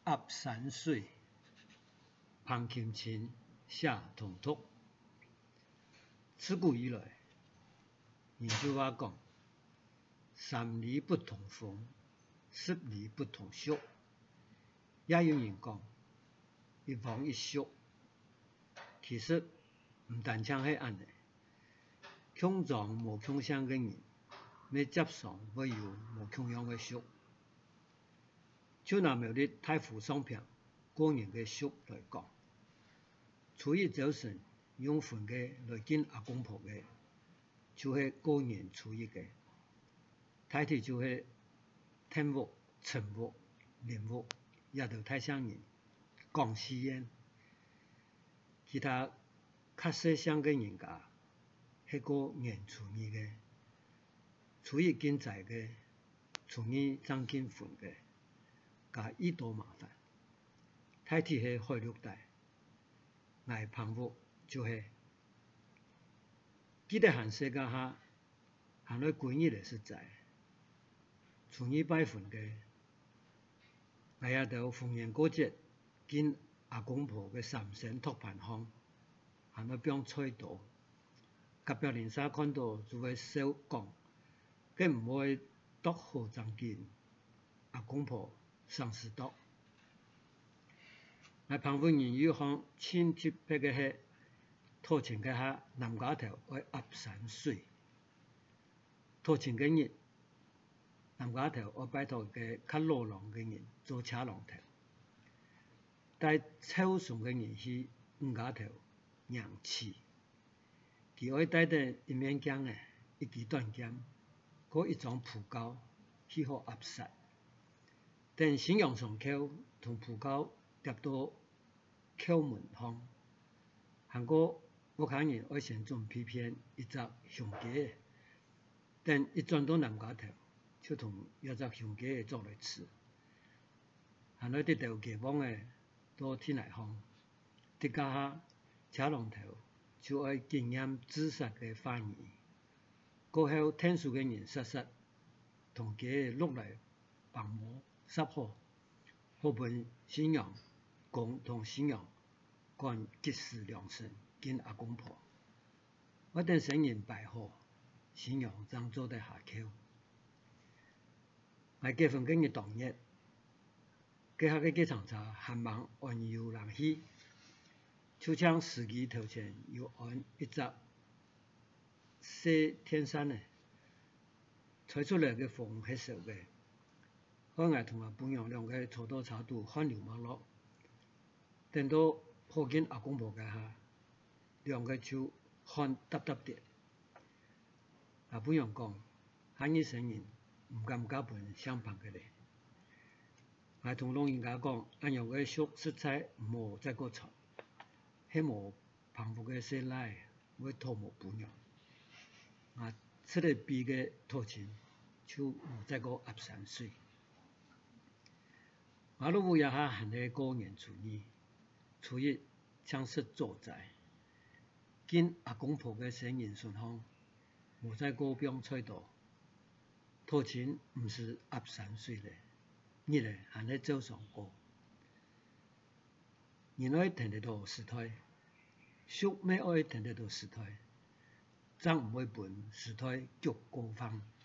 压山水，旁琴琴，下同tục。自古以來，研究話講，3里不同風，10里不同俗。也有人講一風一俗，其實唔單淨係咁嘅。強壯無強項嘅人，要接上會有無強項嘅俗。就拿苗栗太湖上片個人嘅俗來講，初一早晨用粉嘅來見阿公婆嘅，就是個人初一嘅。大體就是天屋、陳屋、靈屋，也都太上人講試驗。其他較細項嘅人家，係過年初二嘅，初一見財嘅，初二爭見粉嘅。加一多麻煩，大體係海陸大，挨旁屋就是記得行世界下，行來過日嚟實在，初二拜粉嘅，挨也到逢年過節見阿公婆嘅三牲托盤行，行來變菜刀，隔壁鄰舍看到就會笑講，佢唔會多好爭見阿公婆。上士多，我旁邊人有項親戚別嘅係拖前嘅下南家頭愛壓山水，拖前嘅日南家頭愛拜託嘅較老郎嘅人做車郎頭，但抽送嘅人是五家頭娘妻，佢愛帶得一面鏡嘅一支短劍，嗰一張蒲膠去好壓殺。等新娘上口同蒲膠疊到口門上，韓國屋企人愛先準備片一隻香雞，等一轉到南家頭，就同一隻香雞做來吃。韓來啲豆雞幫嘅到天來行，啲家下車龍頭就愛經驗知識嘅翻譯，過後聽書嘅人實同佢錄來幫忙。10號，好本新娘公同新娘幹結識良辰見阿公婆，我等新人拜好，新娘正做得下口。我結婚嘅日當日，佢下嘅機場茶還忙按遊人去，就將司機頭前又按一隻小天山呢，吹出來嘅風係熟嘅。我挨同阿伴娘兩個坐到車度看流馬落，等到靠近阿公婆嘅下，兩個就看耷啲。阿伴娘講：下日生人唔敢加本相旁嘅咧。我同老人家講：按樣嘅俗實在唔好再個錯，希望旁屋嘅細奶會拖冇伴娘。我出嚟比嘅拖錢就唔再個壓山水。馬路也下行係過年初二，初一將識做在，見阿公婆嘅生人順行，無再個變菜刀，拖錢唔是壓山水咧，日嚟行係走上過。人愛聽得到時代，俗咩愛聽得到時代，真唔會本時代腳過分。